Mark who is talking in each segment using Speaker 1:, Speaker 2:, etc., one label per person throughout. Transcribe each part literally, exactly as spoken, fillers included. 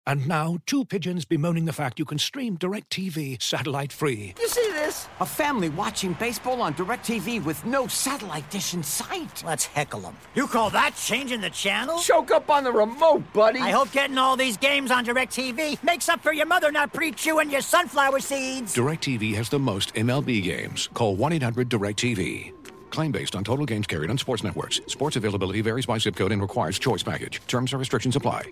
Speaker 1: And now, two pigeons bemoaning the fact you can stream DirecTV satellite-free.
Speaker 2: You see this? A family watching baseball on DirecTV with no satellite dish in sight.
Speaker 3: Let's heckle them.
Speaker 4: You call that changing the channel?
Speaker 2: Choke up on the remote, buddy.
Speaker 4: I hope getting all these games on DirecTV makes up for your mother not pre-chewing your sunflower seeds.
Speaker 1: DirecTV has the most M L B games. Call one eight hundred direct T V. Claim based on total games carried on sports networks. Sports availability varies by zip code and requires choice package. Terms and restrictions apply.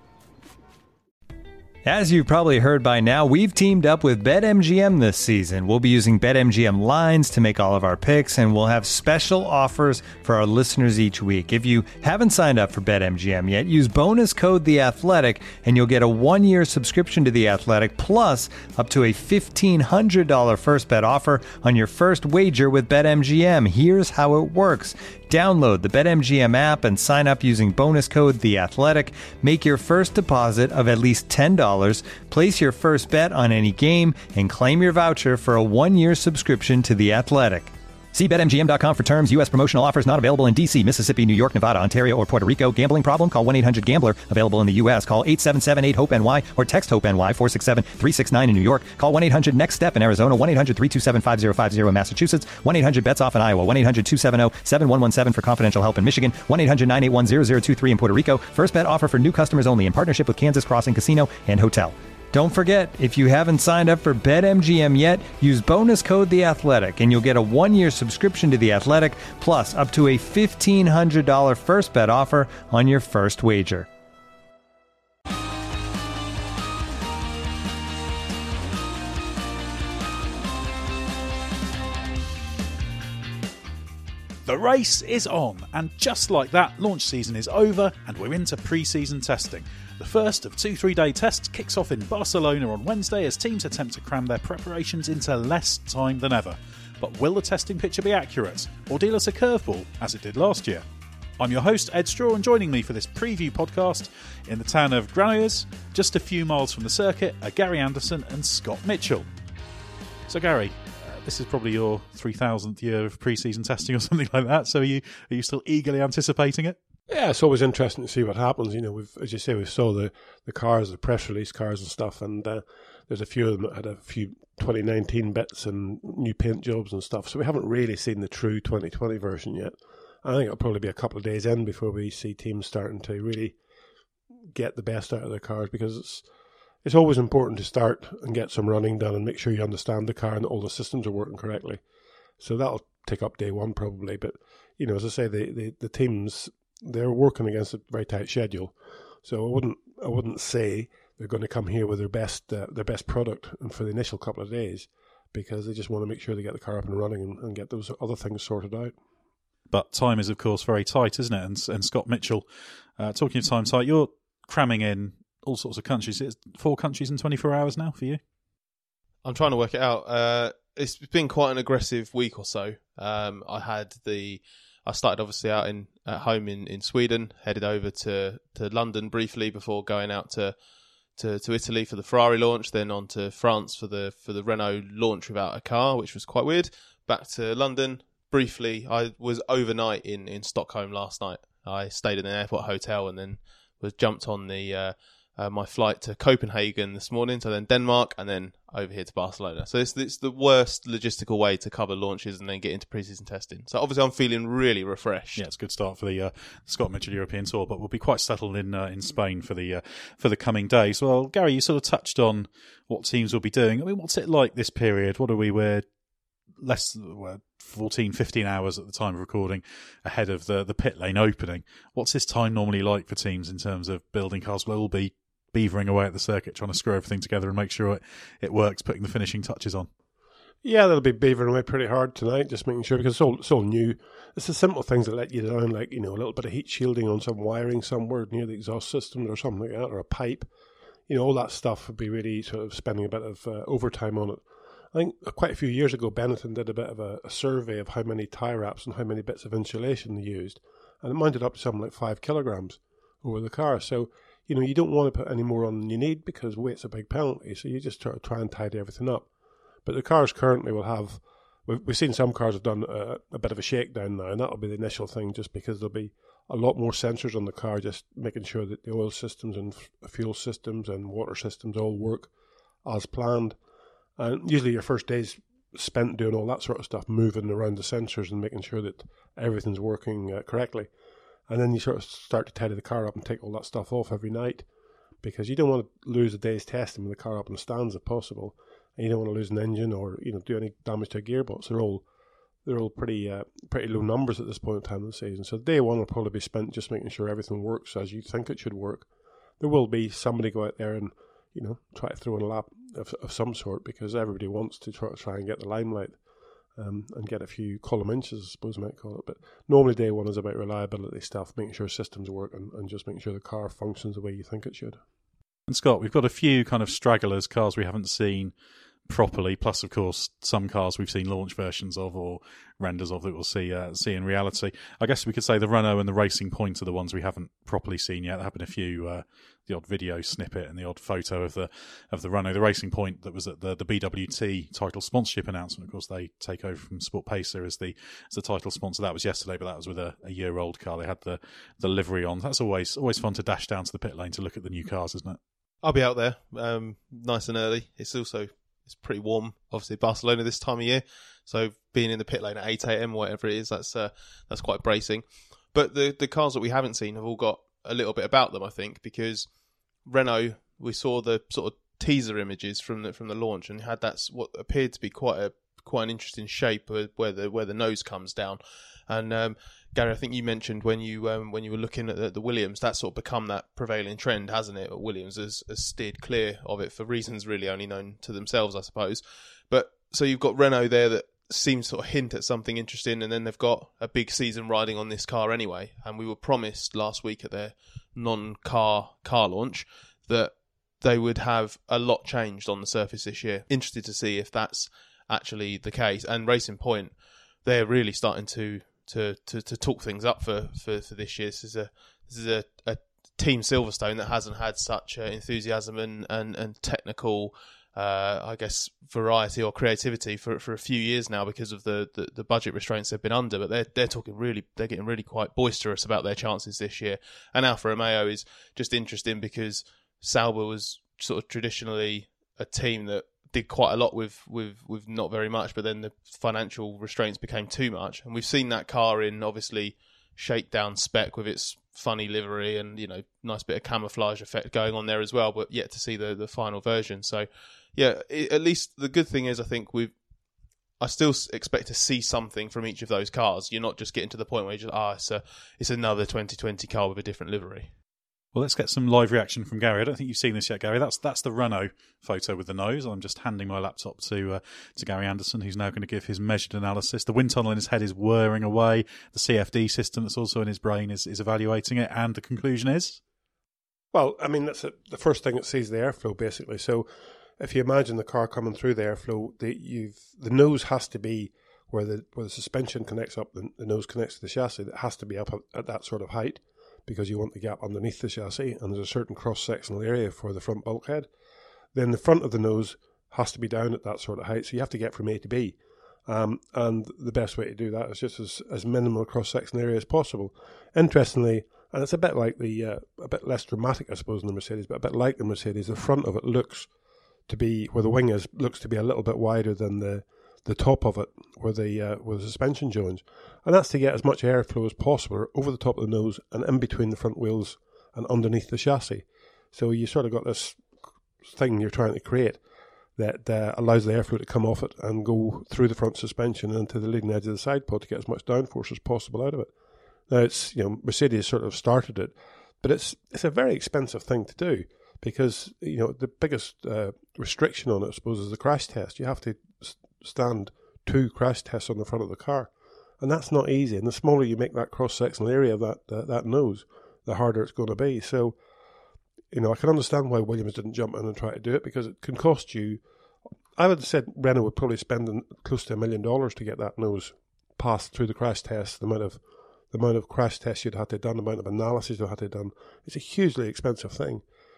Speaker 5: As you've probably heard by now, we've teamed up with BetMGM this season. We'll be using BetMGM lines to make all of our picks, and we'll have special offers for our listeners each week. If you haven't signed up for BetMGM yet, use bonus code The Athletic, and you'll get a one-year subscription to The Athletic, plus up to a fifteen hundred dollars first bet offer on your first wager with BetMGM. Here's how it works. Download the BetMGM app and sign up using bonus code The Athletic. Make your first deposit of at least ten dollars. Place your first bet on any game and claim your voucher for a one-year subscription to The Athletic. See Bet M G M dot com for terms. U S promotional offers not available in D C, Mississippi, New York, Nevada, Ontario, or Puerto Rico. Gambling problem? Call one eight hundred gambler. Available in the U S. Call eight seven seven eight hope N Y or text HOPE-NY four six seven three six nine in New York. Call one eight hundred next step in Arizona. one eight hundred three two seven five zero five zero in Massachusetts. one eight hundred bets off in Iowa. one eight hundred two seven zero seven one one seven for confidential help in Michigan. one eight hundred nine eight one zero zero two three in Puerto Rico. First bet offer for new customers only in partnership with Kansas Crossing Casino and Hotel. Don't forget, if you haven't signed up for BetMGM yet, use bonus code The Athletic, and you'll get a one-year subscription to The Athletic, plus up to a fifteen hundred dollars first bet offer on your first wager.
Speaker 6: The race is on, and just like that, launch season is over and we're into pre-season testing. The first of two three-day tests kicks off in Barcelona on Wednesday as teams attempt to cram their preparations into less time than ever. But will the testing picture be accurate, or deal us a curveball as it did last year? I'm your host, Ed Straw, and joining me for this preview podcast in the town of Granollers, just a few miles from the circuit, are Gary Anderson and Scott Mitchell. So Gary, this is probably your three thousandth year of pre-season testing or something like that, so are you, are you still eagerly anticipating it?
Speaker 7: Yeah, it's always interesting to see what happens. You know, we've, as you say, we saw the, the cars, the press release cars and stuff, and uh, there's a few of them that had a few twenty nineteen bits and new paint jobs and stuff, so we haven't really seen the true twenty twenty version yet. I think it'll probably be a couple of days in before we see teams starting to really get the best out of their cars, because it's it's always important to start and get some running done and make sure you understand the car and that all the systems are working correctly. So that'll take up day one probably. But, you know, as I say, the, the, the teams, they're working against a very tight schedule. So I wouldn't I wouldn't say they're going to come here with their best uh, their best product and for the initial couple of days, because they just want to make sure they get the car up and running and, and get those other things sorted out.
Speaker 6: But time is, of course, very tight, isn't it? And, and Scott Mitchell, uh, talking of time tight, you're cramming in all sorts of countries. It's four countries in twenty-four hours now for you?
Speaker 8: I'm trying to work it out. Uh, it's been quite an aggressive week or so. Um, I had the... I started obviously out in at home in, in Sweden, headed over to, to London briefly before going out to, to, to Italy for the Ferrari launch, then on to France for the for the Renault launch without a car, which was quite weird. Back to London briefly. I was overnight in, in Stockholm last night. I stayed in an airport hotel and then was jumped on the uh, uh, my flight to Copenhagen this morning, so then Denmark, and then over here to Barcelona. So it's, it's the worst logistical way to cover launches and then get into pre-season testing. So obviously I'm feeling really refreshed.
Speaker 6: Yeah, it's a good start for the uh, Scott Mitchell European Tour, but we'll be quite settled in uh, in Spain for the uh, for the coming days. Well, Gary, you sort of touched on what teams will be doing. I mean, what's it like this period? What are we, we're less well, fourteen, fifteen hours at the time of recording ahead of the, the pit lane opening. What's this time normally like for teams in terms of building cars? Will all be beavering away at the circuit, trying to screw everything together and make sure it, it works, putting the finishing touches on?
Speaker 7: Yeah, they'll be beavering away pretty hard tonight, just making sure, because it's all, it's all new. It's the simple things that let you down, like, you know, a little bit of heat shielding on some wiring somewhere near the exhaust system or something like that, or a pipe. You know, all that stuff would be really sort of spending a bit of uh, overtime on it. I think quite a few years ago, Benetton did a bit of a, a survey of how many tie wraps and how many bits of insulation they used, and it mounted up to something like five kilograms over the car. So, you know, you don't want to put any more on than you need because weight's a big penalty, so you just try, try and tidy everything up. But the cars currently will have, we've, we've seen some cars have done a, a bit of a shakedown now, and that'll be the initial thing, just because there'll be a lot more sensors on the car, just making sure that the oil systems and f- fuel systems and water systems all work as planned. And usually your first day's spent doing all that sort of stuff, moving around the sensors and making sure that everything's working uh, correctly. And then you sort of start to tidy the car up and take all that stuff off every night, because you don't want to lose a day's testing with the car up in the stands if possible, and you don't want to lose an engine or, you know, do any damage to a gearbox. They're all they're all pretty uh, pretty low numbers at this point in time of the season. So day one will probably be spent just making sure everything works as you think it should work. There will be somebody go out there and, you know, try to throw in a lap of, of some sort, because everybody wants to try, try and get the limelight um, and get a few column inches, I suppose you might call it. But normally day one is about reliability stuff, making sure systems work and, and just making sure the car functions the way you think it should.
Speaker 6: And Scott, we've got a few kind of stragglers, cars we haven't seen properly, plus of course some cars we've seen launch versions of or renders of that we'll see uh, see in reality. I guess we could say the Renault and the Racing Point are the ones we haven't properly seen yet. There have been a few, uh, the odd video snippet and the odd photo of the of the Renault. The Racing Point that was at the, the B W T title sponsorship announcement. Of course, they take over from Sport Pacer as the as the title sponsor. That was yesterday, but that was with a, a year old car. They had the the livery on. That's always always fun to dash down to the pit lane to look at the new cars, isn't it?
Speaker 8: I'll be out there um, nice and early. It's also it's pretty warm, obviously Barcelona this time of year, so being in the pit lane at eight a.m. or whatever it is, that's uh, that's quite bracing. But the the cars that we haven't seen have all got a little bit about them, I think, because Renault, we saw the sort of teaser images from the from the launch and had that what appeared to be quite a quite an interesting shape where the where the nose comes down. And um, Gary, I think you mentioned when you um, when you were looking at the, the Williams, that's sort of become that prevailing trend, hasn't it? Williams has, has steered clear of it for reasons really only known to themselves, I suppose. But so you've got Renault there that seems to sort of hint at something interesting, and then they've got a big season riding on this car anyway. And we were promised last week at their non-car car launch that they would have a lot changed on the surface this year. Interested to see if that's actually the case. And Racing Point, they're really starting to To, to, to talk things up for, for, for this year. This is a this is a, a team Silverstone that hasn't had such uh, enthusiasm and and, and technical, uh, I guess, variety or creativity for for a few years now because of the, the, the budget restraints they've been under. But they're they're talking really they're getting really quite boisterous about their chances this year. And Alfa Romeo is just interesting because Sauber was sort of traditionally a team that did quite a lot with, with, with not very much, but then the financial restraints became too much. And we've seen that car in, obviously, shakedown spec with its funny livery and, you know, nice bit of camouflage effect going on there as well, but yet to see the, the final version. So, yeah, it, at least the good thing is I think we've I still expect to see something from each of those cars. You're not just getting to the point where you're just, ah, oh, it's, a, it's another twenty twenty car with a different livery.
Speaker 6: Well, let's get some live reaction from Gary. I don't think you've seen this yet, Gary. That's that's the Renault photo with the nose. I'm just handing my laptop to uh, to Gary Anderson, who's now going to give his measured analysis. The wind tunnel in his head is whirring away. The C F D system that's also in his brain is, is evaluating it. And the conclusion is?
Speaker 7: Well, I mean, that's a, the first thing it sees the airflow, basically. So if you imagine the car coming through the airflow, the, you've, the nose has to be where the where the suspension connects up, the, the nose connects to the chassis. It has to be up at, at that sort of height, because you want the gap underneath the chassis, and there's a certain cross-sectional area for the front bulkhead. Then the front of the nose has to be down at that sort of height, so you have to get from A to B. Um, and the best way to do that is just as, as minimal cross-sectional area as possible. Interestingly, and it's a bit like the, uh, a bit less dramatic, I suppose, in the Mercedes, but a bit like the Mercedes, the front of it looks to be, where the wing is, looks to be a little bit wider than the the top of it, where the uh, where the suspension joins, and that's to get as much airflow as possible over the top of the nose and in between the front wheels and underneath the chassis. So you sort of got this thing you're trying to create that uh, allows the airflow to come off it and go through the front suspension and into the leading edge of the side pod to get as much downforce as possible out of it. Now it's, you know, Mercedes sort of started it, but it's it's a very expensive thing to do because, you know, the biggest uh, restriction on it, I suppose, is the crash test. You have to stand two crash tests on the front of the car, and that's not easy. And the smaller you make that cross-sectional area of that uh, that nose, the harder it's going to be. So, you know, I can understand why Williams didn't jump in and try to do it, because it can cost you, I would have said Renault would probably spend close to a million dollars to get that nose passed through the crash test. The amount of the amount of crash tests you'd have to have done, the amount of analysis you'd have to have done, it's a hugely expensive thing.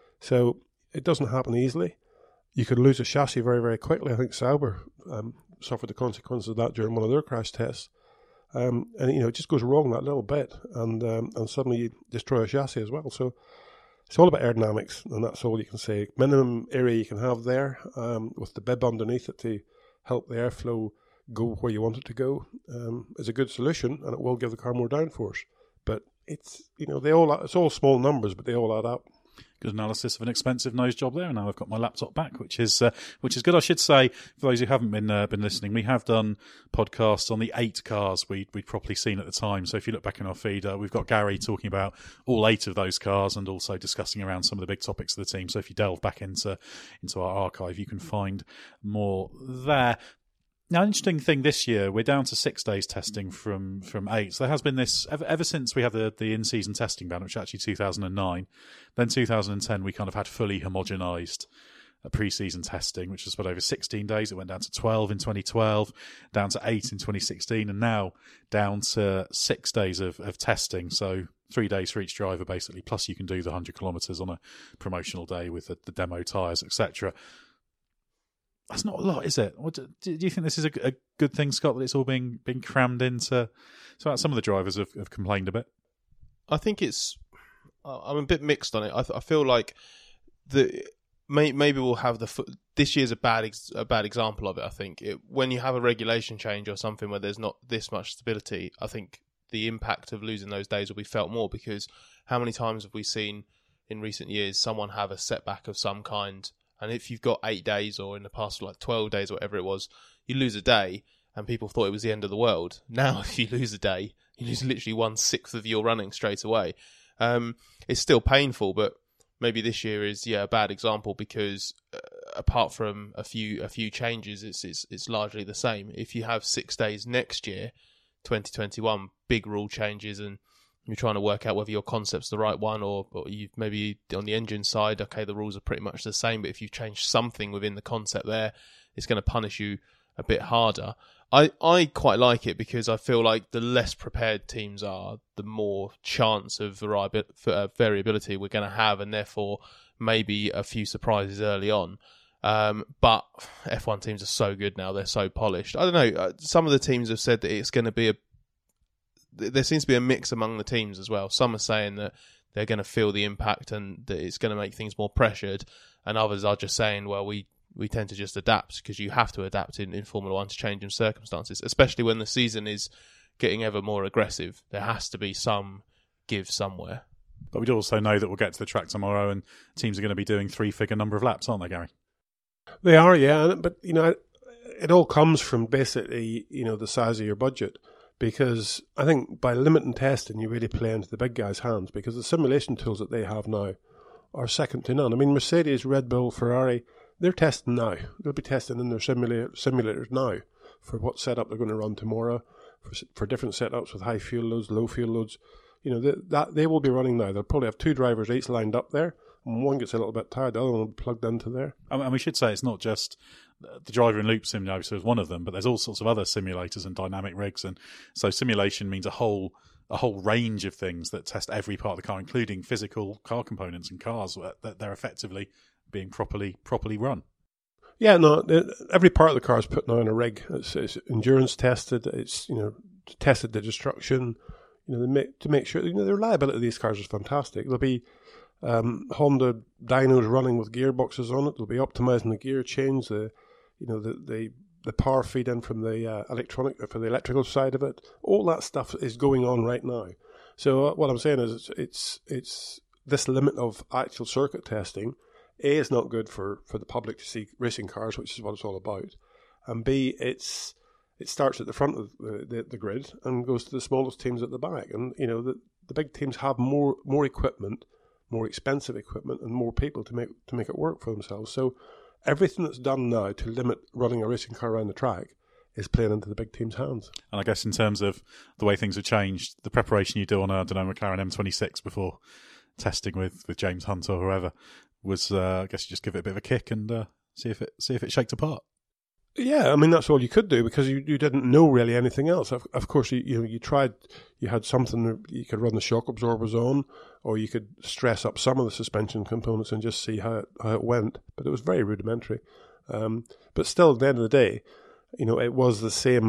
Speaker 7: So it doesn't happen easily. You could lose a chassis very, very quickly. I think Sauber um, suffered the consequences of that during one of their crash tests. Um, and, you know, it just goes wrong that little bit, and um, and suddenly you destroy a chassis as well. So it's all about aerodynamics, and that's all you can say. Minimum area you can have there, um, with the bib underneath it to help the airflow go where you want it to go, um, is a good solution, and it will give the car more downforce. But it's, you know, they all it's all small numbers, but they all add up.
Speaker 6: Good analysis of an expensive nose job there. And now I've got my laptop back, which is uh, which is good. I should say, for those who haven't been uh, been listening, we have done podcasts on the eight cars we'd, we'd properly seen at the time. So if you look back in our feed, uh, we've got Gary talking about all eight of those cars and also discussing around some of the big topics of the team. So if you delve back into into our archive, you can find more there. Now, an interesting thing this year, we're down to six days testing from, from eight. So there has been this, ever, ever since we had the, the in-season testing ban, which was actually two thousand nine, then two thousand ten, we kind of had fully homogenised pre-season testing, which was spread over sixteen days. It went down to twelve in twenty twelve, down to eight in twenty sixteen, and now down to six days of, of testing. So three days for each driver, basically, plus you can do the one hundred kilometres on a promotional day with the, the demo tyres, et cetera. That's not a lot, is it? What, do, do you think this is a, a good thing, Scott, that it's all being being crammed into? So some of the drivers have, have complained a bit.
Speaker 8: I think it's. I'm a bit mixed on it. I, I feel like the may, maybe we'll have the this year's a bad ex, a bad example of it. I think it, when you have a regulation change or something where there's not this much stability, I think the impact of losing those days will be felt more, because how many times have we seen in recent years someone have a setback of some kind? And if you've got eight days, or in the past like twelve days, or whatever it was, you lose a day and people thought it was the end of the world. Now, if you lose a day, you lose literally one sixth of your running straight away. Um, it's still painful, but maybe this year is yeah a bad example, because uh, apart from a few a few changes, it's, it's it's largely the same. If you have six days next year, twenty twenty-one, big rule changes, and you're trying to work out whether your concept's the right one, or, or you maybe on the engine side, okay, the rules are pretty much the same, but if you change something within the concept there, it's going to punish you a bit harder. I, I quite like it, because I feel like the less prepared teams are, the more chance of variability we're going to have, and therefore maybe a few surprises early on. Um, but F one teams are so good now, they're so polished. I don't know, some of the teams have said that it's going to be a there seems to be a mix among the teams as well. Some are saying that they're going to feel the impact and that it's going to make things more pressured, and others are just saying, well, we, we tend to just adapt, because you have to adapt in, in Formula One to changing circumstances, especially when the season is getting ever more aggressive. There has to be some give somewhere.
Speaker 6: But we do also know that we'll get to the track tomorrow and teams are going to be doing three-figure number of laps, aren't they, Gary?
Speaker 7: They are, yeah. But, you know, it all comes from basically, you know, the size of your budget. Because I think by limiting testing, you really play into the big guys' hands, because the simulation tools that they have now are second to none. I mean, Mercedes, Red Bull, Ferrari, they're testing now. They'll be testing in their simulator, simulators now for what setup they're going to run tomorrow, for, for different setups with high fuel loads, low fuel loads. You know, they, that they will be running now. They'll probably have two drivers each lined up there, and one gets a little bit tired, the other one will be plugged into there.
Speaker 6: And we should say it's not just the driver in loop simulator is one of them, but there's all sorts of other simulators and dynamic rigs, and so simulation means a whole a whole range of things that test every part of the car, including physical car components and cars that they're effectively being properly properly run.
Speaker 7: Yeah, no, every part of the car is put now in a rig. It's, it's endurance tested. It's, you know, tested to destruction. You know, they make, to make sure, you know, the reliability of these cars is fantastic. There'll be um, Honda dynos running with gearboxes on it. They'll be optimizing the gear change, the you know, the the, the power feed in from the uh, electronic for the electrical side of it. All that stuff is going on right now. So uh, what I'm saying is, it's it's it's this limit of actual circuit testing. A, is not good for, for the public to see racing cars, which is what it's all about, and B, it's it starts at the front of the, the, the grid and goes to the smallest teams at the back. And you know, the the big teams have more more equipment, more expensive equipment, and more people to make to make it work for themselves. So everything that's done now to limit running a racing car around the track is playing into the big team's hands.
Speaker 6: And I guess in terms of the way things have changed, the preparation you do on a, I don't know, McLaren M twenty-six before testing with, with James Hunt or whoever was, uh, I guess you just give it a bit of a kick and uh, see if it see if it shaked apart.
Speaker 7: Yeah, I mean, that's all you could do, because you, you didn't know really anything else. Of, of course, you, you know, you tried, you had something, you could run the shock absorbers on, or you could stress up some of the suspension components and just see how it, how it went. But it was very rudimentary. Um, but still, at the end of the day, you know, it was the same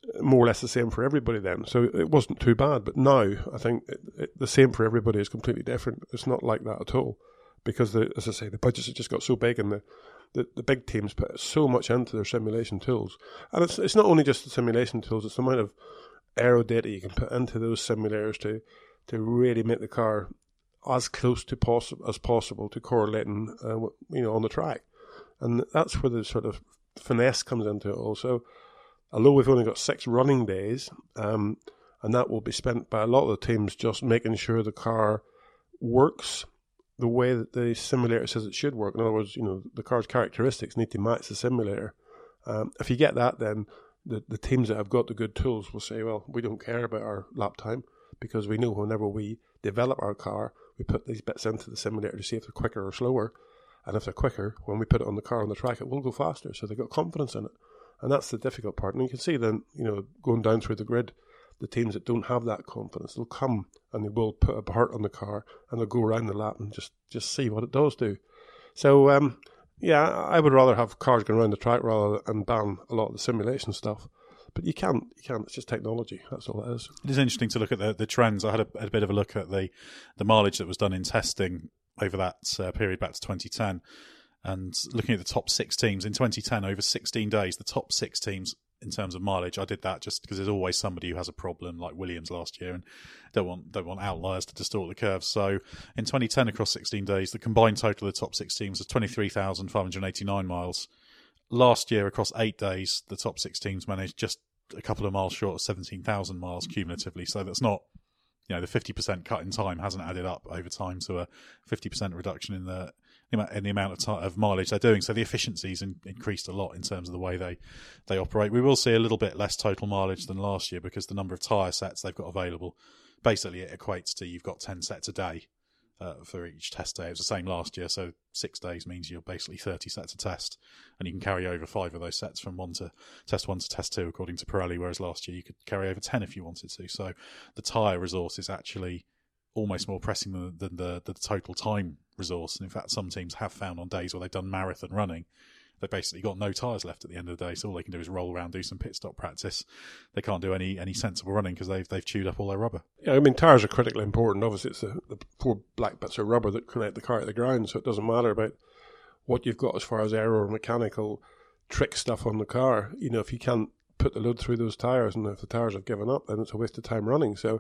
Speaker 7: more or less the same for everybody then. So it wasn't too bad. But now I think it, it, the same for everybody is completely different. It's not like that at all, because the, as I say, the budgets have just got so big, and the, the, the big teams put so much into their simulation tools. And it's it's not only just the simulation tools; it's the amount of aero data you can put into those simulators to to really make the car as close to poss- as possible to correlating, uh, you know, on the track. And that's where the sort of finesse comes into it also. Although we've only got six running days, um, and that will be spent by a lot of the teams just making sure the car works the way that the simulator says it should work. In other words, you know, the car's characteristics need to match the simulator. Um, if you get that, then the, the teams that have got the good tools will say, well, we don't care about our lap time, because we know whenever we develop our car, we put these bits into the simulator to see if they're quicker or slower. And if they're quicker, when we put it on the car on the track, it will go faster. So they've got confidence in it. And that's the difficult part. And you can see then, you know, going down through the grid, the teams that don't have that confidence, they'll come and they will put a part on the car and they'll go around the lap and just, just see what it does do. So, um, yeah, I would rather have cars going around the track rather than ban a lot of the simulation stuff. But you can't, you can't. It's just technology. That's all it is.
Speaker 6: It is interesting to look at the, the trends. I had a, a bit of a look at the, the mileage that was done in testing over that uh, period back to twenty ten. And looking at the top six teams, in twenty ten, over sixteen days, the top six teams in terms of mileage, I did that just because there's always somebody who has a problem, like Williams last year, and don't want don't want outliers to distort the curves. So in twenty ten, across sixteen days, the combined total of the top six teams was twenty-three thousand five hundred eighty-nine miles. Last year, across eight days, the top six teams managed just a couple of miles short of seventeen thousand miles cumulatively. So that's not, you know, the fifty percent cut in time hasn't added up over time to a fifty percent reduction in the in the amount of, time, of mileage they're doing. So the efficiency's in, increased a lot in terms of the way they, they operate. We will see a little bit less total mileage than last year because the number of tyre sets they've got available, basically it equates to you've got ten sets a day uh, for each test day. It was the same last year, so six days means you're basically thirty sets a test, and you can carry over five of those sets from one to test one to test two, according to Pirelli, whereas last year you could carry over ten if you wanted to. So the tyre resource is actually almost more pressing than, than the, the total time resource. And in fact, some teams have found on days where they've done marathon running, they've basically got no tyres left at the end of the day. So all they can do is roll around, do some pit stop practice. They can't do any any sensible running because they've they've chewed up all their rubber.
Speaker 7: Yeah, I mean, tyres are critically important. Obviously, it's the, the four black bits of rubber that connect the car to the ground. So it doesn't matter about what you've got as far as aero or mechanical trick stuff on the car. You know, if you can't put the load through those tyres, and if the tyres have given up, then it's a waste of time running. So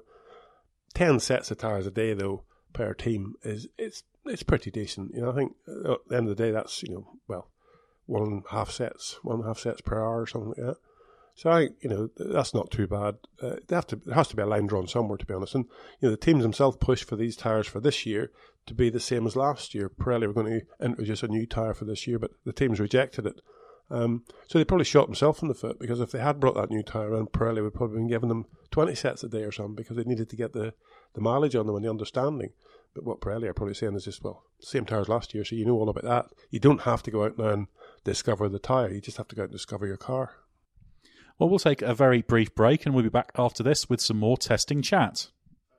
Speaker 7: ten sets of tyres a day, though, per team is it's it's pretty decent. You know, I think at the end of the day, that's, you know, well, one and a half sets, one and a half sets per hour or something like that. So I, you know, that's not too bad. Uh, they have to, there has to be a line drawn somewhere, to be honest. And you know, the teams themselves pushed for these tyres for this year to be the same as last year. Pirelli were going to introduce a new tyre for this year, but the teams rejected it. Um, so they probably shot themselves in the foot, because if they had brought that new tyre in, Pirelli would probably been giving them twenty sets a day or something, because they needed to get the, the mileage on them and the understanding. But what Pirelli are probably saying is just, well, same tyres last year, so you know all about that. You don't have to go out now and discover the tyre. You just have to go out and discover your car.
Speaker 6: Well, we'll take a very brief break and we'll be back after this with some more testing chat.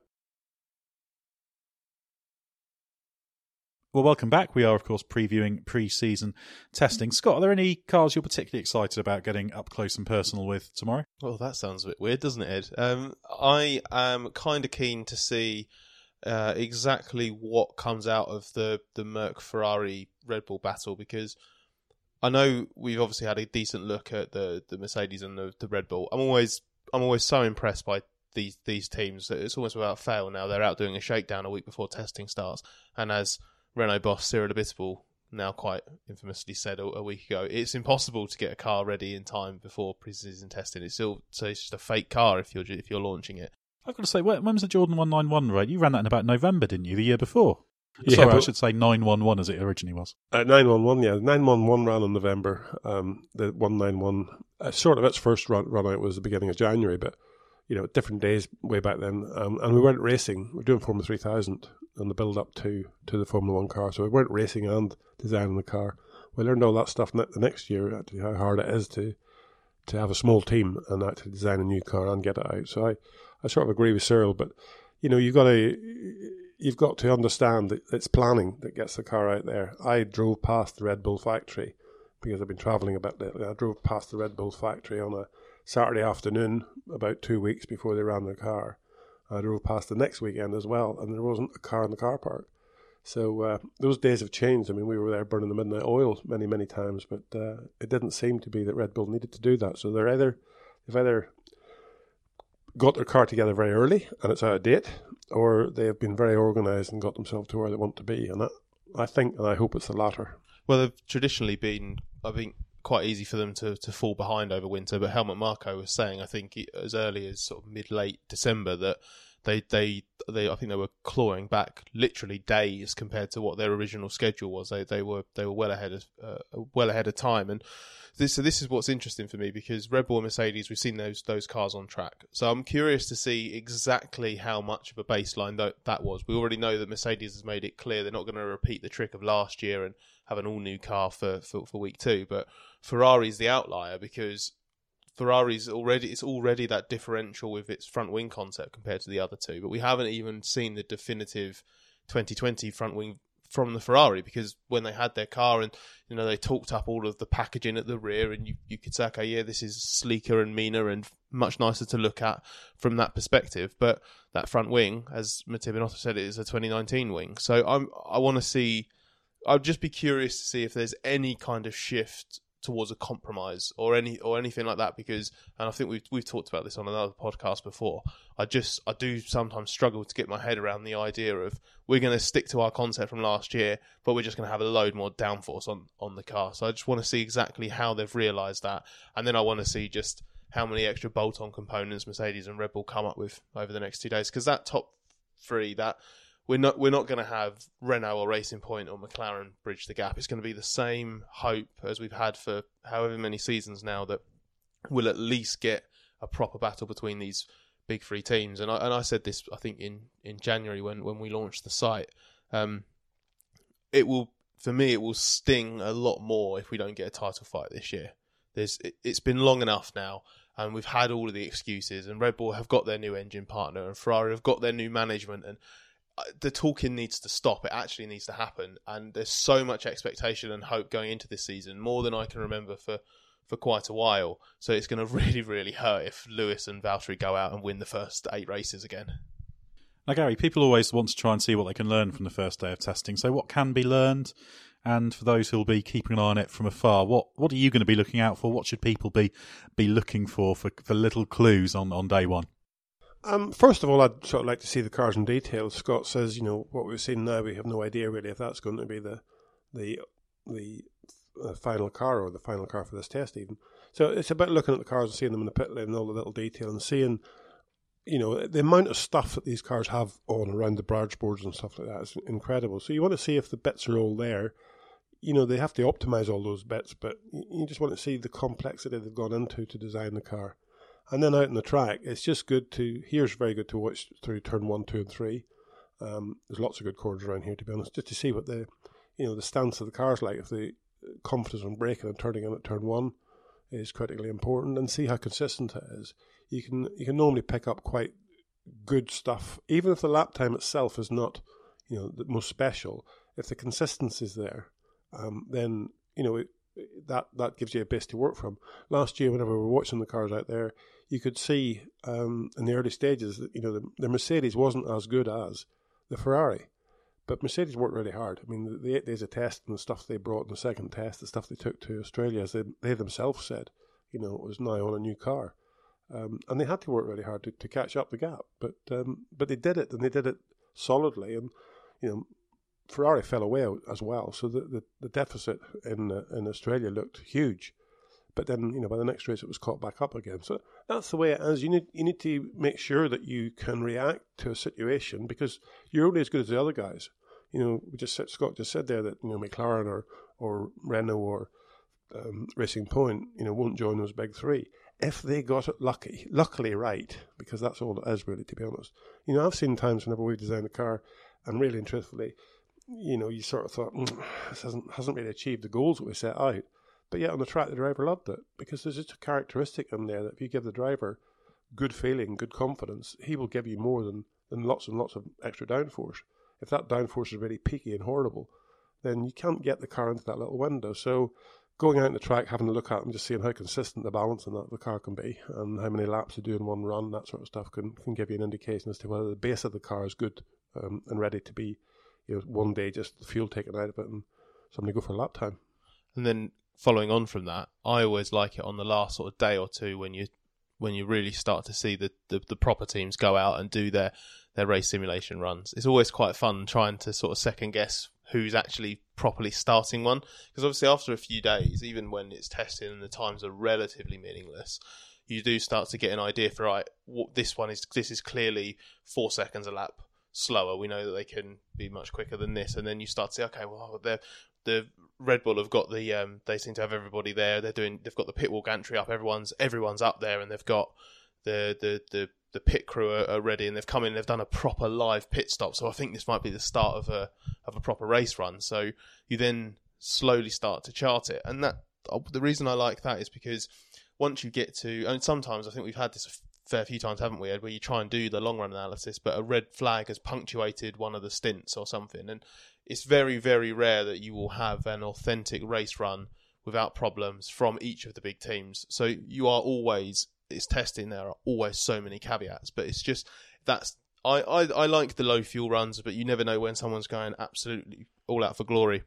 Speaker 6: Well, welcome back. We are, of course, previewing pre-season testing. Scott, are there any cars you're particularly excited about getting up close and personal with tomorrow?
Speaker 8: Well, that sounds a bit weird, doesn't it, Ed? Um, I am kind of keen to see uh, exactly what comes out of the, the Merc-Ferrari Red Bull battle, because I know we've obviously had a decent look at the, the Mercedes and the, the Red Bull. I'm always I'm always so impressed by these these teams that it's almost without fail now they're out doing a shakedown a week before testing starts. And as Renault boss Cyril Abiteboul now quite infamously said a, a week ago, it's impossible to get a car ready in time before pre-season testing. It's still so it's just a fake car if you're if you're launching it.
Speaker 6: I've got to say, when was the Jordan one ninety-one race? You ran that in about November, didn't you? The year before.
Speaker 7: Yeah,
Speaker 6: Sorry,
Speaker 7: but,
Speaker 6: I should say nine one one as it originally was.
Speaker 7: Uh, nine one one, yeah. nine one one ran in November. Um, the one ninety-one, uh, sort of its first run, run out was the beginning of January, but, you know, different days way back then. Um, and we weren't racing. We were doing Formula three thousand and the build-up to, to the Formula one car. So we weren't racing and designing the car. We learned all that stuff the next year, actually, how hard it is to to have a small team and actually design a new car and get it out. So I, I sort of agree with Cyril, but, you know, you've got to... You've got to understand that it's planning that gets the car out there. I drove past the Red Bull factory because I've been travelling a bit lately. I drove past the Red Bull factory on a Saturday afternoon, about two weeks before they ran their car. I drove past the next weekend as well, and there wasn't a car in the car park. So uh, those days have changed. I mean, we were there burning the midnight oil many, many times, but uh, it didn't seem to be that Red Bull needed to do that. So they're either they've either got their car together very early and it's out of date, or they have been very organised and got themselves to where they want to be. And that, I think, and I hope it's the latter.
Speaker 8: Well, they've traditionally been, I think, quite easy for them to, to fall behind over winter. But Helmut Marko was saying, I think as early as sort of mid-late December, that they, they, they, I think they were clawing back literally days compared to what their original schedule was. They, they were, they were well ahead of, uh, well ahead of time. And this, so this is what's interesting for me, because Red Bull and Mercedes, we've seen those those cars on track. So I'm curious to see exactly how much of a baseline that, that was. We already know that Mercedes has made it clear they're not going to repeat the trick of last year and have an all-new car for, for, for week two. But Ferrari's the outlier, because Ferrari's already, it's already that differential with its front wing concept compared to the other two. But we haven't even seen the definitive twenty twenty front wing from the Ferrari, because when they had their car and, you know, they talked up all of the packaging at the rear, and you, you could say, okay, yeah, this is sleeker and meaner and much nicer to look at from that perspective. But that front wing, as Mattia Binotto said, it is a twenty nineteen wing. So I'm, I want to see, I'd just be curious to see if there's any kind of shift towards a compromise or any or anything like that, because, and I think we've we've talked about this on another podcast before, I just I do sometimes struggle to get my head around the idea of we're going to stick to our concept from last year, but we're just going to have a load more downforce on on the car. So I just want to see exactly how they've realised that, and then I want to see just how many extra bolt-on components Mercedes and Red Bull come up with over the next two days, because that top three, that We're not we're not going to have Renault or Racing Point or McLaren bridge the gap. It's going to be the same hope as we've had for however many seasons now, that we'll at least get a proper battle between these big three teams. And I and I said this, I think, in, in January when, when we launched the site. Um, it will, for me, it will sting a lot more if we don't get a title fight this year. There's it, it's been long enough now, and we've had all of the excuses. And Red Bull have got their new engine partner, and Ferrari have got their new management, and the talking needs to stop. It actually needs to happen. And there's so much expectation and hope going into this season, more than I can remember for, for quite a while. So it's going to really, really hurt if Lewis and Valtteri go out and win the first eight races again.
Speaker 6: Now, Gary, people always want to try and see what they can learn from the first day of testing. So what can be learned? And for those who'll be keeping an eye on it from afar, what what are you going to be looking out for? What should people be be looking for for, for little clues on, on day one?
Speaker 7: Um, first of all, I'd sort of like to see the cars in detail. Scott says, you know, what we've seen now, we have no idea really if that's going to be the the the uh, final car or the final car for this test even. So it's about looking at the cars and seeing them in the pit lane and all the little detail, and seeing, you know, the amount of stuff that these cars have on around the barge boards and stuff like that is incredible. So you want to see if the bits are all there. You know, they have to optimise all those bits, but you just want to see the complexity they've gone into to design the car. And then out on the track, it's just good to, here's very good to watch through turn one, two and three. Um, there's lots of good corners around here, to be honest, just to see what the, you know, the stance of the car's like. If the confidence on braking and turning in at turn one is critically important, and see how consistent it is. You can, you can normally pick up quite good stuff, even if the lap time itself is not, you know, the most special. If the consistency is there, um, then, you know, it, that that gives you a base to work from. Last year, whenever we were watching the cars out there, you could see um, in the early stages that, you know, the, the Mercedes wasn't as good as the Ferrari, but Mercedes worked really hard. I mean, the, the eight days of test and the stuff they brought in the second test, the stuff they took to Australia, as they, they themselves said, you know, it was now on a new car, um, and they had to work really hard to, to catch up the gap. But um, but they did it, and they did it solidly, and you know, Ferrari fell away as well, so the the, the deficit in uh, in Australia looked huge. But then, you know, by the next race, it was caught back up again. So that's the way it is. You need you need to make sure that you can react to a situation, because you're only as good as the other guys. You know, we just said, Scott just said there that, you know, McLaren or or Renault or um, Racing Point, you know, won't join those big three if they got it lucky, luckily right, because that's all it is really, to be honest. You know, I've seen times whenever we've designed a car, and really and truthfully, you know, you sort of thought, mm, this hasn't hasn't really achieved the goals that we set out. But yet on the track, the driver loved it, because there's just a characteristic in there that if you give the driver good feeling, good confidence, he will give you more than, than lots and lots of extra downforce. If that downforce is really peaky and horrible, then you can't get the car into that little window. So going out in the track, having a look at them, just seeing how consistent the balance in that the car can be, and how many laps they do in one run, that sort of stuff can, can give you an indication as to whether the base of the car is good um, and ready to be, you know, one day just the fuel taken out of it and somebody go for a lap time.
Speaker 8: And then following on from that, I always like it on the last sort of day or two when you when you really start to see the, the, the proper teams go out and do their, their race simulation runs. It's always quite fun trying to sort of second guess who's actually properly starting one. Because obviously after a few days, even when it's testing and the times are relatively meaningless, you do start to get an idea for, right, what, this one is, this is clearly four seconds a lap slower. We know that they can be much quicker than this. And then you start to say, okay, well, they're, the Red Bull have got the, um, they seem to have everybody there. They're doing, they've got the pit wall gantry up. Everyone's, everyone's up there, and they've got the, the, the, the pit crew are, are ready, and they've come in and they've done a proper live pit stop. So I think this might be the start of a, of a proper race run. So you then slowly start to chart it. And that, the reason I like that is because once you get to, and sometimes I think we've had this a fair few times, haven't we, Ed, where you try and do the long run analysis, but a red flag has punctuated one of the stints or something. And it's very, very rare that you will have an authentic race run without problems from each of the big teams. So you are always, it's testing, there are always so many caveats, but it's just, that's, I, I, I like the low fuel runs, but you never know when someone's going absolutely all out for glory.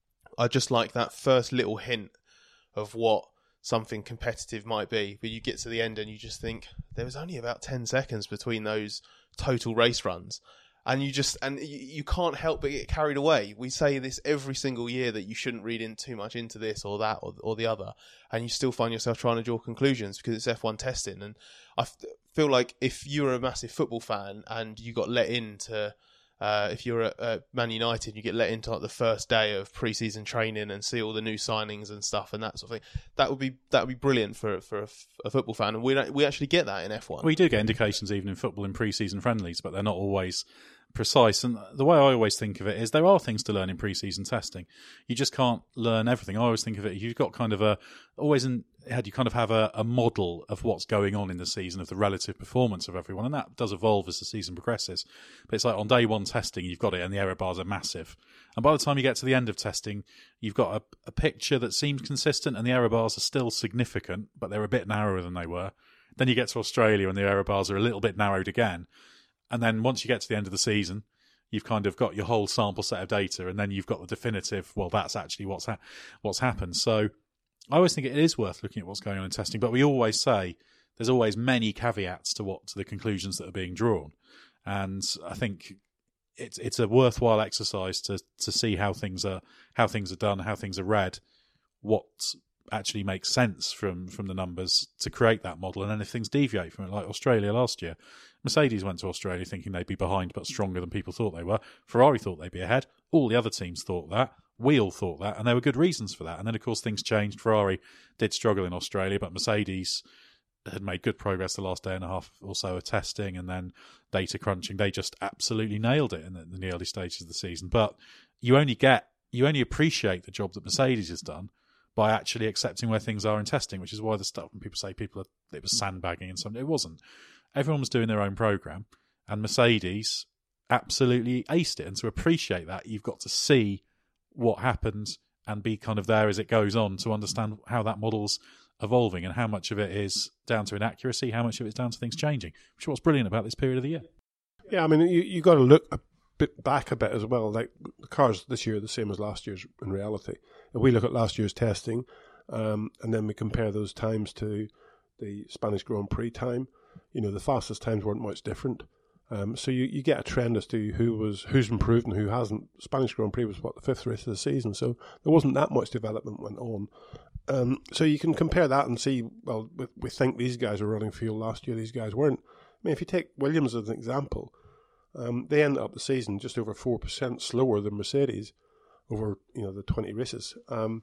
Speaker 8: I just like that first little hint of what something competitive might be, but you get to the end and you just think there was only about ten seconds between those total race runs. And you just, and you, you can't help but get carried away. We say this every single year that you shouldn't read in too much into this or that or, or the other. And you still find yourself trying to draw conclusions because it's F one testing. And I f- feel like if you're a massive football fan and you got let into, uh, if you're at, at Man United, you get let into like the first day of pre-season training and see all the new signings and stuff and that sort of thing. That would be, that would be brilliant for, for a, a football fan. And we don't, we actually get that in F one.
Speaker 6: We do get indications even in football in pre-season friendlies, but they're not always precise. And the way I always think of it is there are things to learn in pre-season testing. You just can't learn everything. I always think of it, you've got kind of a, always in head, you kind of have a, a model of what's going on in the season, of the relative performance of everyone, and that does evolve as the season progresses. But it's like on day one testing, you've got it, and the error bars are massive. And by the time you get to the end of testing, you've got a, a picture that seems consistent, and the error bars are still significant, but they're a bit narrower than they were. Then you get to Australia, and the error bars are a little bit narrowed again. And then once you get to the end of the season, you've kind of got your whole sample set of data, and then you've got the definitive, well, that's actually what's ha- what's happened. So I always think it is worth looking at what's going on in testing, but we always say there's always many caveats to what to the conclusions that are being drawn. And I think it's it's a worthwhile exercise to to see how things are how things are done, how things are read, what actually makes sense from from the numbers to create that model. And then if things deviate from it, like Australia last year, Mercedes went to Australia thinking they'd be behind but stronger than people thought they were. Ferrari thought they'd be ahead. All the other teams thought that. We all thought that, and there were good reasons for that. And then, of course, things changed. Ferrari did struggle in Australia, but Mercedes had made good progress the last day and a half or so of testing, and then data crunching. They just absolutely nailed it in the, in the early stages of the season. But you only get, you only appreciate the job that Mercedes has done by actually accepting where things are in testing, which is why the stuff when people say people are, it was sandbagging and something, it wasn't. Everyone was doing their own program, and Mercedes absolutely aced it. And to appreciate that, you've got to see what happens and be kind of there as it goes on to understand how that model's evolving and how much of it is down to inaccuracy, how much of it's down to things changing, which is what's brilliant about this period of the year.
Speaker 7: Yeah, I mean, you you got to look a bit back a bit as well. Like the cars this year are the same as last year's in reality. If we look at last year's testing, um, and then we compare those times to the Spanish Grand Prix time, you know, the fastest times weren't much different. Um, so you, you get a trend as to who was who's improved and who hasn't. Spanish Grand Prix was, what, the fifth race of the season, so there wasn't that much development went on. Um, so you can compare that and see, well, we, we think these guys were running fuel last year, these guys weren't. I mean, if you take Williams as an example, um, they ended up the season just over four percent slower than Mercedes over, you know, the twenty races. Um,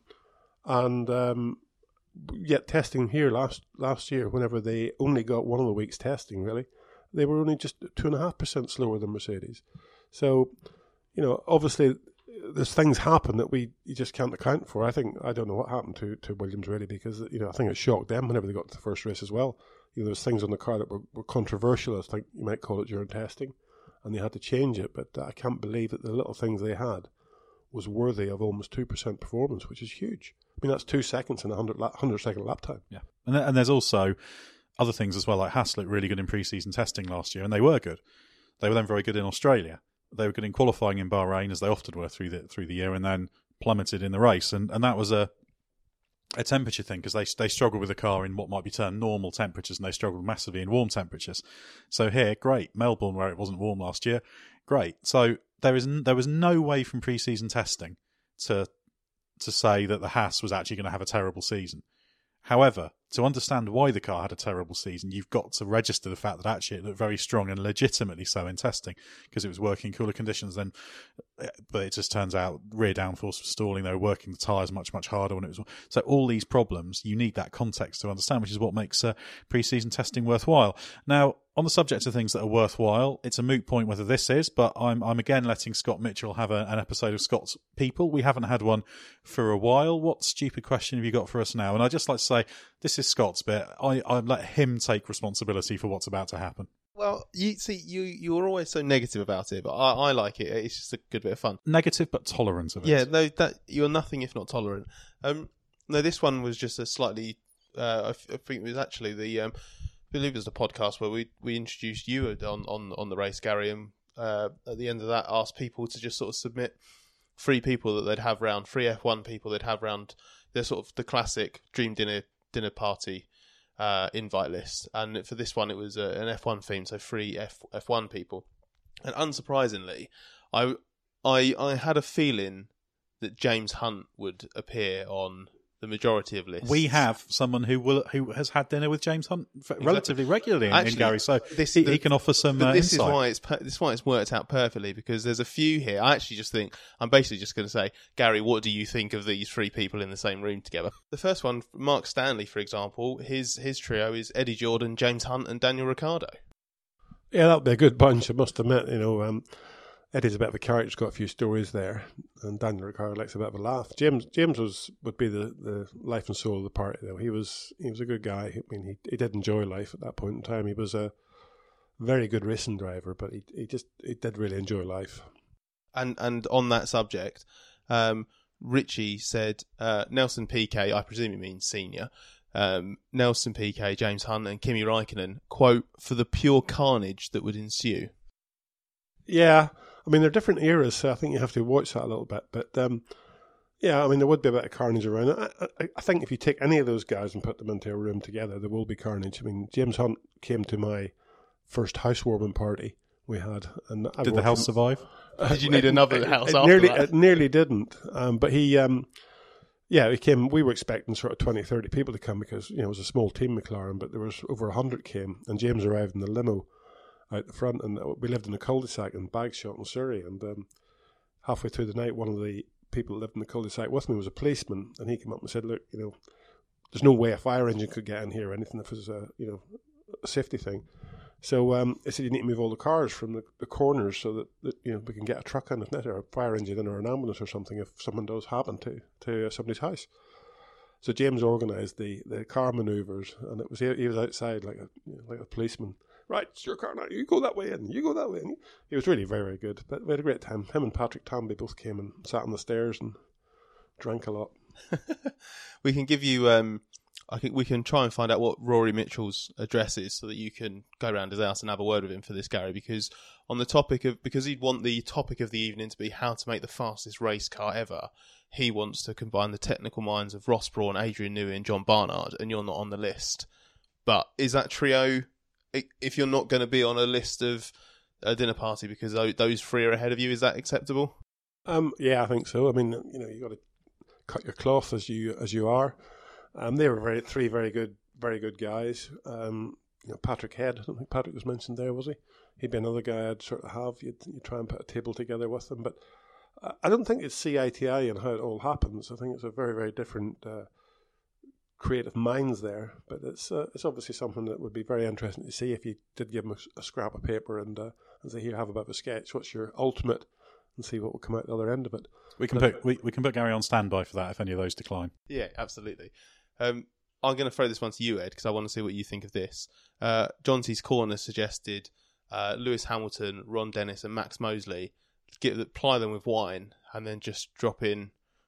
Speaker 7: and um, yet testing here last last year, whenever they only got one of the weeks testing, really, they were only just two and a half percent slower than Mercedes. So, you know, obviously there's things happen that we you just can't account for. I think I don't know what happened to, to Williams really, because, you know, I think it shocked them whenever they got to the first race as well. You know, there's things on the car that were, were controversial, I think you might call it, during testing, and they had to change it. But I can't believe that the little things they had was worthy of almost two percent performance, which is huge. I mean, that's two seconds in a hundred la- hundred second lap time.
Speaker 6: Yeah, and th- and there's also other things as well. Like Haas looked really good in pre-season testing last year, and they were good. They were then very good in Australia. They were good in qualifying in Bahrain, as they often were through the through the year, and then plummeted in the race. And and that was a a temperature thing, because they they struggle with the car in what might be termed normal temperatures, and they struggled massively in warm temperatures. So here, great. Melbourne, where it wasn't warm last year, great. So there is n- there was no way from pre-season testing to to say that the Haas was actually going to have a terrible season. However, to understand why the car had a terrible season, you've got to register the fact that actually it looked very strong and legitimately so in testing, because it was working in cooler conditions then. But it just turns out rear downforce was stalling. They were working the tyres much, much harder when it was. So all these problems, you need that context to understand, which is what makes uh, pre-season testing worthwhile. Now, on the subject of things that are worthwhile, it's a moot point whether this is, but I'm I'm again letting Scott Mitchell have a, an episode of Scott's People. We haven't had one for a while. What stupid question have you got for us now? And I'd just like to say, this is Scott's bit. I, I let him take responsibility for what's about to happen.
Speaker 8: Well, you see, you you were always so negative about it, but I, I like it. It's just a good bit of fun.
Speaker 6: Negative but tolerant of it.
Speaker 8: Yeah, no, that you're nothing if not tolerant. Um, no, this one was just a slightly. Uh, I, f- I think it was actually the. Um, I believe it was the podcast where we, we introduced you on, on, on the race, Gary, and uh, at the end of that asked people to just sort of submit three people that they'd have round, three F one people they'd have round their sort of the classic dream dinner dinner party uh, invite list. And for this one, it was a, an F one theme, so three F, F1 people. And unsurprisingly, I, I I had a feeling that James Hunt would appear on the majority of lists.
Speaker 6: We have someone who will who has had dinner with James Hunt exactly. relatively regularly in,
Speaker 8: Actually,
Speaker 6: in Gary, so
Speaker 8: this,
Speaker 6: he,
Speaker 8: the,
Speaker 6: he can offer some
Speaker 8: but
Speaker 6: uh,
Speaker 8: this
Speaker 6: insight.
Speaker 8: is why it's per- this is why it's worked out perfectly, because there's a few here. I actually just think I'm basically just going to say, Gary, what do you think of these three people in the same room together? The first one, Mark Stanley, for example, his his trio is Eddie Jordan, James Hunt, and Daniel Ricciardo.
Speaker 7: Yeah, that'd be a good bunch, I must admit. You know, um, Eddie's a bit of a character, he's got a few stories there, and Daniel Ricciardo likes a bit of a laugh. James James was would be the, the life and soul of the party, though. He was he was a good guy. I mean, he he did enjoy life at that point in time. He was a very good racing driver, but he he just he did really enjoy life.
Speaker 8: And and on that subject, um, Richie said uh, Nelson Piquet, I presume he means senior, um, Nelson Piquet, James Hunt, and Kimi Raikkonen, quote, for the pure carnage that would ensue.
Speaker 7: Yeah. I mean, they're different eras, so I think you have to watch that a little bit. But, um, yeah, I mean, there would be a bit of carnage around. I, I, I think if you take any of those guys and put them into a room together, there will be carnage. I mean, James Hunt came to my first housewarming party we had. And I
Speaker 6: Did the house
Speaker 7: him,
Speaker 6: survive?
Speaker 8: Did you need another
Speaker 7: it,
Speaker 8: house
Speaker 7: it
Speaker 8: after
Speaker 7: nearly,
Speaker 8: that?
Speaker 7: It nearly didn't. Um, but he, um, yeah, he came. We were expecting sort of twenty, thirty people to come because, you know, it was a small team, McLaren, but there was over one hundred came. And James arrived in the limo out the front, and we lived in a cul-de-sac in Bagshot in Surrey, and um, halfway through the night, one of the people that lived in the cul-de-sac with me was a policeman, and he came up and said, look, you know, there's no way a fire engine could get in here or anything if it was a, you know, a safety thing. So um, he said you need to move all the cars from the, the corners so that, that, you know, we can get a truck in, if not, or a fire engine in, or an ambulance or something if something does happen to, to uh, somebody's house. So James organised the, the car manoeuvres, and it was he, he was outside like a you know, like a policeman. Right, it's your car now. You go that way and you go that way. And he was really very, very good. But we had a great time. Him and Patrick Tamby both came and sat on the stairs and drank a lot.
Speaker 8: We can give you, um, I think we can try and find out what Rory Mitchell's address is so that you can go around his house and have a word with him for this, Gary, because on the topic of, because he'd want the topic of the evening to be how to make the fastest race car ever, he wants to combine the technical minds of Ross Brawn, Adrian Newey and John Barnard, and you're not on the list. But is that trio, if you're not going to be on a list of a dinner party because those three are ahead of you, is that acceptable?
Speaker 7: Um, yeah, I think so. I mean, you know, you got to cut your cloth as you as you are. Um, they were very three very good, very good guys. Um, you know, Patrick Head. I don't think Patrick was mentioned there, was he? He'd be another guy I'd sort of have. You'd, you'd try and put a table together with them, but I don't think it's C I T I and how it all happens. I think it's a very, very different. Uh, creative minds there, but it's uh, it's obviously something that would be very interesting to see if you did give them a, a scrap of paper and uh, and say, here, have a bit of a sketch, what's your ultimate, and see what will come out the other end of it.
Speaker 6: We can
Speaker 7: but,
Speaker 6: put we, we can put Gary on standby for that if any of those decline.
Speaker 8: Yeah, absolutely. Um, I'm going to throw this one to you, Ed, because I want to see what you think of this. Uh, John T's Corner suggested uh, Lewis Hamilton, Ron Dennis and Max Mosley, get ply them with wine and then just drop in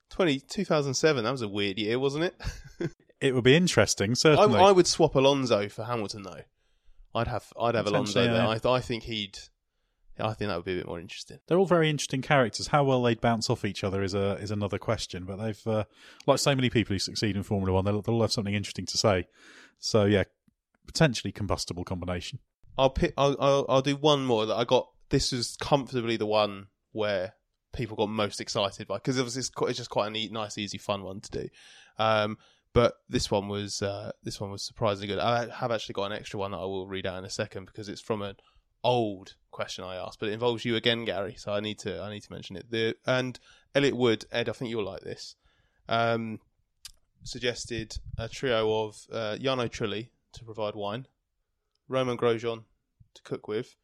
Speaker 8: twenty, two thousand seven, that was a weird year, wasn't it?
Speaker 6: It would be interesting,
Speaker 8: I,
Speaker 6: certainly.
Speaker 8: I would swap Alonso for Hamilton, though. I'd have I'd have Alonso
Speaker 6: Potentially,
Speaker 8: there.
Speaker 6: yeah.
Speaker 8: I, I think he'd... I think that would be a bit more interesting.
Speaker 6: They're all very interesting characters. How well they'd bounce off each other is a is another question. But they've, uh, like so many people who succeed in Formula One, they'll, they'll all have something interesting to say. So yeah, potentially combustible combination.
Speaker 8: I'll pick. I'll, I'll I'll do one more that I got. This is comfortably the one where people got most excited by, because obviously it's, quite, it's just quite a neat, nice, easy, fun one to do. Um, but this one was uh, this one was surprisingly good. I have actually got an extra one that I will read out in a second because it's from an old question I asked, but it involves you again, Gary. So I need to I need to mention it. The and Elliot Wood, Ed, I think you'll like this. Um, suggested a trio of uh, Jarno Trulli to provide wine, Romain Grosjean to cook with,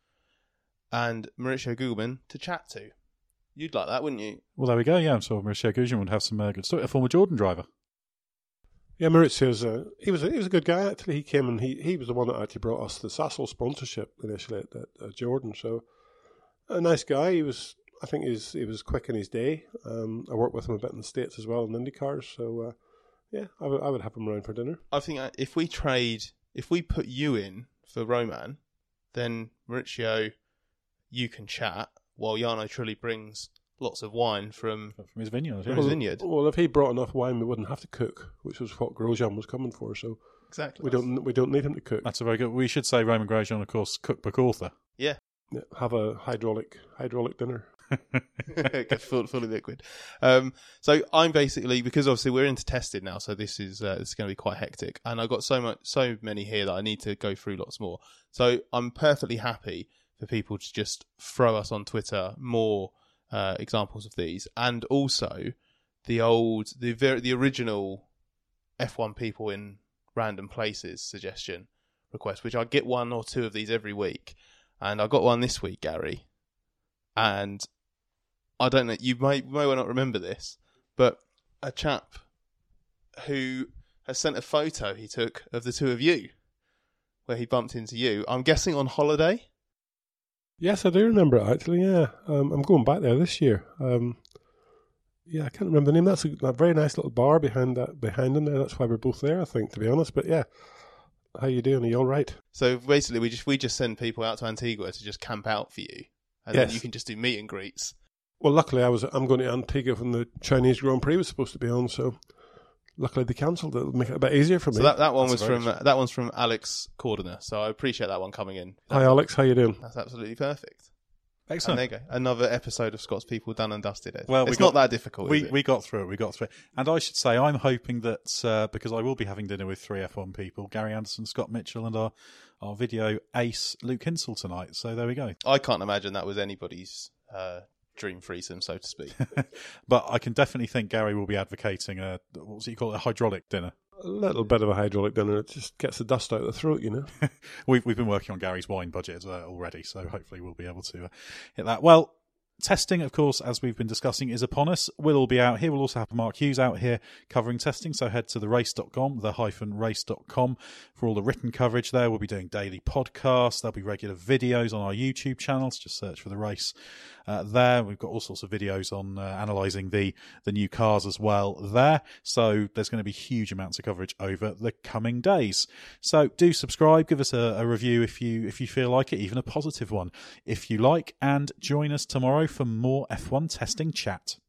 Speaker 8: and Mauricio Gugelmin to chat to. You'd like that, wouldn't you?
Speaker 6: Well, there we go. Yeah, I'm sure Mauricio Gugelmin would have some uh, good story. A former Jordan driver.
Speaker 7: Yeah, Maurizio's a, he was a, he was a good guy actually. He came and he, he was the one that actually brought us the Sasol sponsorship initially at, at, at Jordan. So a nice guy. He was I think he's he was quick in his day. Um, I worked with him a bit in the States as well in Indy cars. So uh, yeah, I would I would have him around for dinner.
Speaker 8: I think if we trade, if we put you in for Roman, then Mauricio, you can chat while Jarno Trulli brings lots of wine from
Speaker 6: From his vineyard.
Speaker 8: from
Speaker 6: Yeah.
Speaker 8: his
Speaker 7: Well,
Speaker 8: vineyard.
Speaker 7: Well, if he brought enough wine, we wouldn't have to cook, which was what Grosjean was coming for. So
Speaker 8: Exactly.
Speaker 7: we don't we don't need him to cook.
Speaker 6: That's a very good. We should say Romain Grosjean, of course, cookbook author.
Speaker 8: Yeah.
Speaker 7: Yeah, have a hydraulic hydraulic dinner.
Speaker 8: Get full, fully liquid. Um, so I'm basically, because obviously we're into tested now, so this is uh, this is going to be quite hectic, and I've got so much, so many here that I need to go through lots more. So I'm perfectly happy for people to just throw us on Twitter more uh, examples of these, and also the old, the ver- the original F one people in random places suggestion request, which I get one or two of these every week, and I got one this week, Gary, and I don't know, you may may well not remember this, but a chap who has sent a photo he took of the two of you, where he bumped into you. I'm guessing on holiday.
Speaker 7: Yes, I do remember it actually. Yeah, um, I'm going back there this year. Um, yeah, I can't remember the name. That's a, a very nice little bar behind that behind him there. That's why we're both there, I think, to be honest. But yeah, how you doing? Are you all right?
Speaker 8: So basically, we just we just send people out to Antigua to just camp out for you, and
Speaker 7: Yes.
Speaker 8: then you can just do meet and greets.
Speaker 7: Well, luckily, I was. I'm going to Antigua when the Chinese Grand Prix was supposed to be on. So luckily, they cancelled it. It'll make it a bit easier for me.
Speaker 8: So that, that one
Speaker 6: That's
Speaker 8: was
Speaker 6: very
Speaker 8: from uh, that one's from Alex Cordner. So I appreciate that one coming in.
Speaker 7: Hi, Alex. How you doing?
Speaker 8: That's absolutely perfect.
Speaker 6: Excellent.
Speaker 8: And there you go. Another episode of Scott's People done and dusted. Ed.
Speaker 6: Well, we
Speaker 8: it's
Speaker 6: got-
Speaker 8: not that difficult.
Speaker 6: We
Speaker 8: is it?
Speaker 6: we got through it. We got through it. And I should say, I'm hoping that uh, because I will be having dinner with three F one people, Gary Anderson, Scott Mitchell, and our our video ace Luke Hinsel tonight. So there we go.
Speaker 8: I can't imagine that was anybody's uh, dream threesome, so to speak.
Speaker 6: But I can definitely think Gary will be advocating a what's he call it, a hydraulic dinner.
Speaker 7: A little bit of a hydraulic dinner. It just gets the dust out of the throat, you know.
Speaker 6: We've we've been working on Gary's wine budget uh, already, so hopefully we'll be able to uh, hit that. Well, testing, of course, as we've been discussing, is upon us. We'll all be out here. We'll also have Mark Hughes out here covering testing, so head to the race dot com, the hyphen race dot com, for all the written coverage there. We'll be doing daily podcasts. There'll be regular videos on our YouTube channels. Just search for the race uh, there. We've got all sorts of videos on uh, analysing the, the new cars as well there. So there's going to be huge amounts of coverage over the coming days. So do subscribe, give us a, a review if you if you feel like it, even a positive one if you like, and join us tomorrow for more F one testing chat.